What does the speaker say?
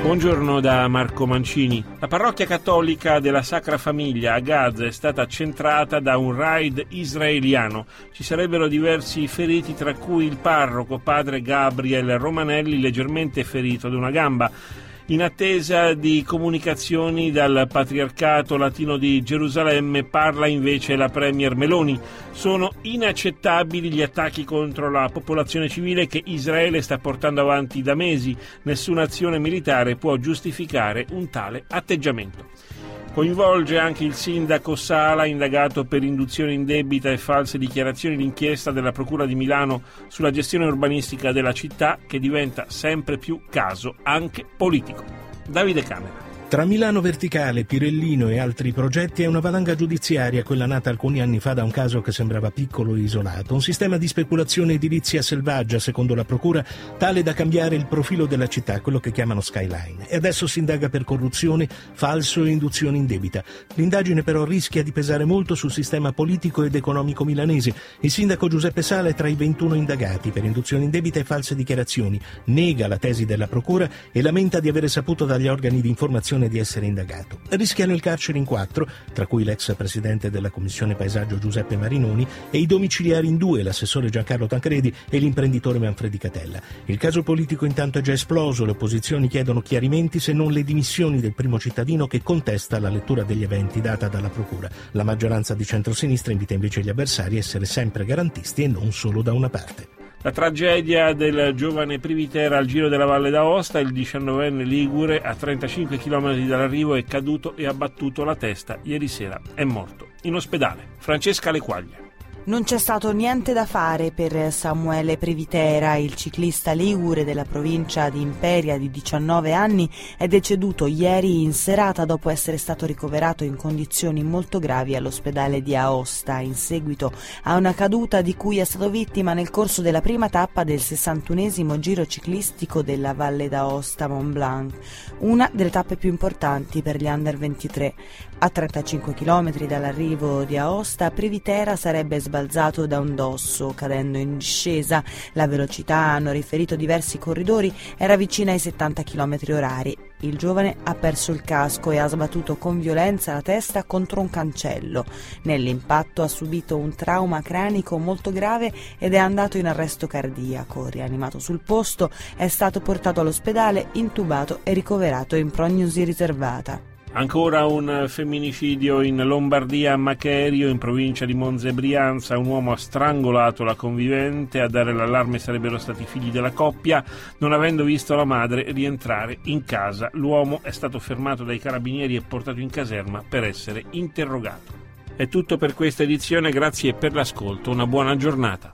Buongiorno da Marco Mancini. La parrocchia cattolica della Sacra Famiglia a Gaza è stata centrata da un raid israeliano. Ci sarebbero diversi feriti, tra cui il parroco padre Gabriel Romanelli, leggermente ferito ad una gamba. In attesa di comunicazioni dal Patriarcato Latino di Gerusalemme parla invece la Premier Meloni. Sono inaccettabili gli attacchi contro la popolazione civile che Israele sta portando avanti da mesi. Nessuna azione militare può giustificare un tale atteggiamento. Coinvolge anche il sindaco Sala, indagato per induzione indebita e false dichiarazioni, l'inchiesta della Procura di Milano sulla gestione urbanistica della città, che diventa sempre più caso anche politico. Davide Camera. Tra Milano Verticale, Pirellino e altri progetti è una valanga giudiziaria, quella nata alcuni anni fa da un caso che sembrava piccolo e isolato. Un sistema di speculazione edilizia selvaggia, secondo la procura, tale da cambiare il profilo della città, quello che chiamano skyline. E adesso si indaga per corruzione, falso e induzione indebita. L'indagine però rischia di pesare molto sul sistema politico ed economico milanese. Il sindaco Giuseppe Sala è tra i 21 indagati per induzione indebita e false dichiarazioni. Nega la tesi della procura e lamenta di avere saputo dagli organi di informazione di essere indagato. Rischiano il carcere in 4, tra cui l'ex presidente della Commissione Paesaggio Giuseppe Marinoni, e i domiciliari in 2, l'assessore Giancarlo Tancredi e l'imprenditore Manfredi Catella. Il caso politico intanto è già esploso, le opposizioni chiedono chiarimenti, se non le dimissioni del primo cittadino che contesta la lettura degli eventi data dalla procura. La maggioranza di centrosinistra invita invece gli avversari a essere sempre garantisti e non solo da una parte. La tragedia del giovane Privitera al Giro della Valle d'Aosta, il 19enne ligure a 35 km dall'arrivo è caduto e ha battuto la testa. Ieri sera è morto in ospedale. Francesca Lequaglia. Non c'è stato niente da fare per Samuele Privitera, il ciclista ligure della provincia di Imperia di 19 anni è deceduto ieri in serata dopo essere stato ricoverato in condizioni molto gravi all'ospedale di Aosta in seguito a una caduta di cui è stato vittima nel corso della prima tappa del 61esimo giro ciclistico della Valle d'Aosta Mont Blanc, una delle tappe più importanti per gli under 23. A 35 km dall'arrivo di Aosta, Privitera sarebbe sbalzato da un dosso, cadendo in discesa. La velocità, hanno riferito diversi corridori, era vicina ai 70 km orari. Il giovane ha perso il casco e ha sbattuto con violenza la testa contro un cancello. Nell'impatto ha subito un trauma cranico molto grave ed è andato in arresto cardiaco. Rianimato sul posto, è stato portato all'ospedale, intubato e ricoverato in prognosi riservata. Ancora un femminicidio in Lombardia a Macherio, in provincia di Monza e Brianza. Un uomo ha strangolato la convivente, a dare l'allarme sarebbero stati i figli della coppia. Non avendo visto la madre rientrare in casa, l'uomo è stato fermato dai carabinieri e portato in caserma per essere interrogato. È tutto per questa edizione, grazie per l'ascolto, una buona giornata.